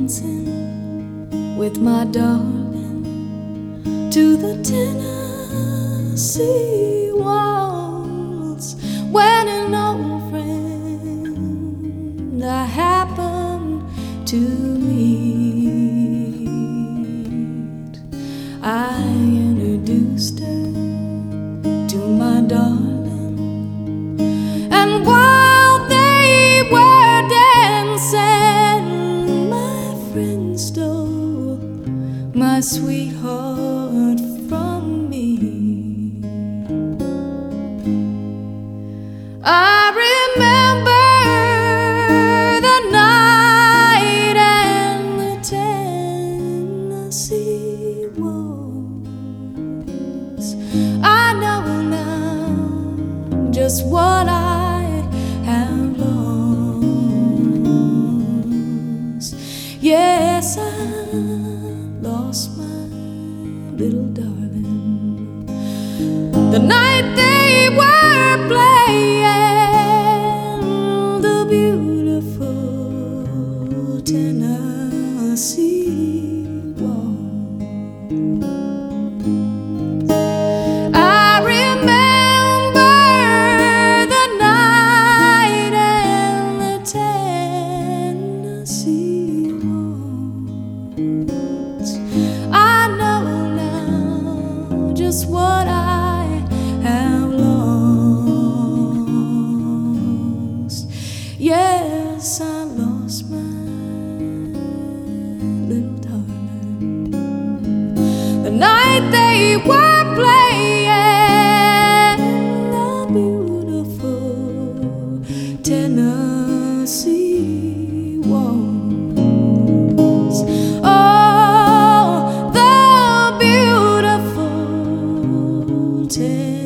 dancing with my darling to the Tennessee waltz when an old friend I happened to meet. I introduced her to my darling, and while they were dancing, my friend stole my sweetheart from me. I remember the night and the Tennessee waltz. I know now just what I have lost. Yes, I lost my little darling the night they were playing the beautiful Tennessee waltz. I remember the night and the Tennessee waltz. I know now just what I have lost. Yes, I lost my little darling the night they were playing the beautiful Tennessee waltz. Oh, the beautiful Tennessee